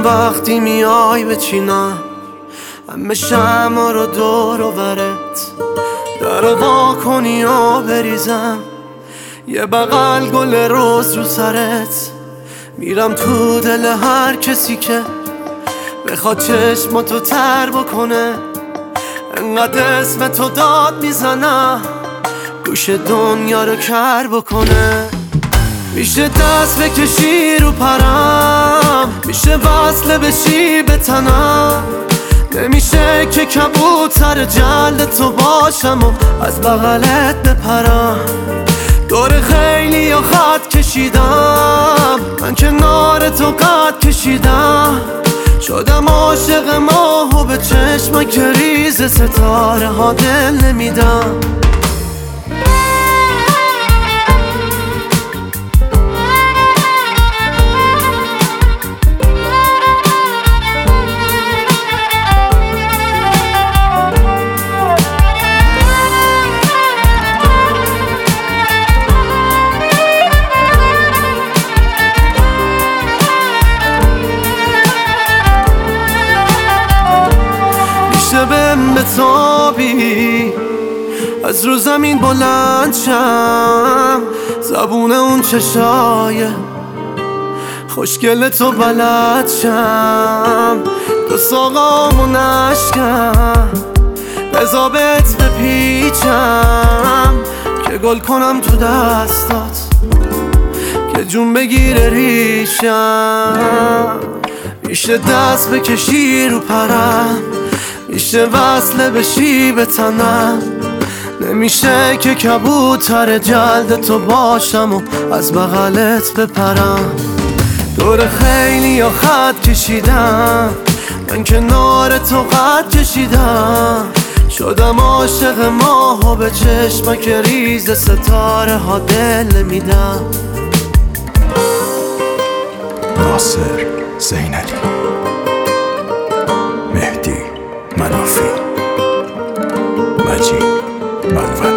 وقتی میای بچینم همه شمع رو دور و برت، در وا کنی و بریزم یه بغل گل روز رو سرت. میرم تو دل هر کسی که بخواد چشماتو تر بکنه، انقدر اسم تو داد میزنم گوش دنیا رو کر بکنه. میشه دست بکشی رو پرم، میشه وصله بشی به تنم، نمیشه که کبوتر جلد تو باشم و از بغلت بپرم. دور خیلی یا خط کشیدم، من کنار تو قد کشیدم، شدم عاشق ماه و به چشم که ریز ستاره ها دل نمیدم. بهم بتابی از رو زمین بلند شم، زبون اون چشای خوشگل تو بلد شم، دو ساقامو نشکم بزابت بپیچم که گل کنم تو دستات که جون بگیره ریشم. میشه دست بکشی رو پرم، میشه وصله بشی به تنم، نمیشه که کبوتر جلد تو باشم و از بغلت بپرم. دور خیلی یا خط کشیدم، من کنار تو قد کشیدم، شدم عاشق ماه و به چشمک ریز ستاره ها دل میدم. ناصر زینالی، مهدی منافی، مجید منول.